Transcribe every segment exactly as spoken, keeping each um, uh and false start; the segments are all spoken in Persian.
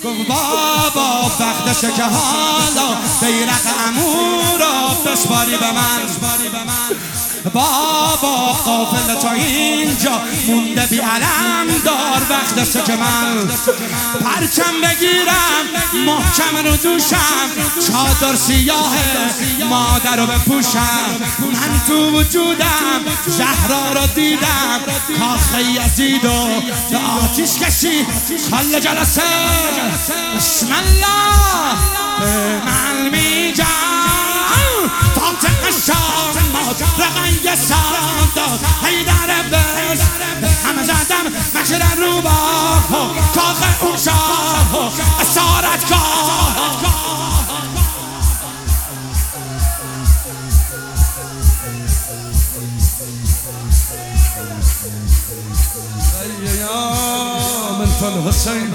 گفت بابا وقتشه که حالا بیرق عمو را بسپاری به من. بابا قافله تا اینجا مونده بی علم دار، وقتشه که من پرچم بگیرم محکم رو دوشم، چادر سیاه مادر رو بپوشم. من تو وجودم زهرا رو دیدم، کاخ یزید و به آتیش کشی کل جلسه. بسم الله به من میگم فاتح شامات رقنگ سانداد حیدر بس همه زدم مشر روباه کاخ اون شاه اسارتگاه. من الحسین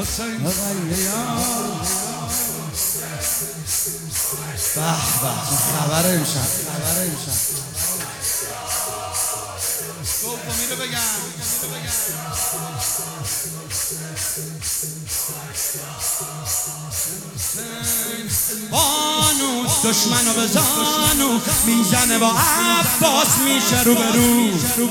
به به خبر امشب خبر امشب دومی رو بگم. بانو دشمنو به زانو میزنه با عباس میشه رو به رو.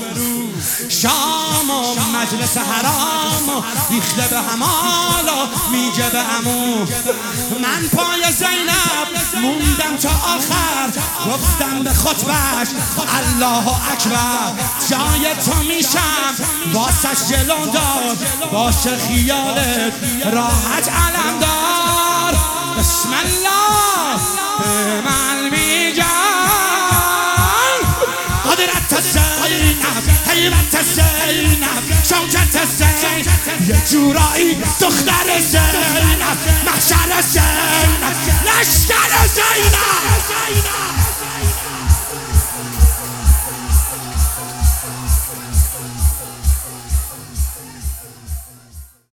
شام و مجلس حرام و ریخته به همالا میگه به عمو. من پای زینب موندم تا آخر، گفتم به خطبش الله اکبر. جای تو میشم واسش جلو دار، باشه خیالت راحت علم دار. بسم الله به من میگم قدرت زینب حیبت زینب شوکت زینب یه جورایی دختر زینب محشر زینب لشکر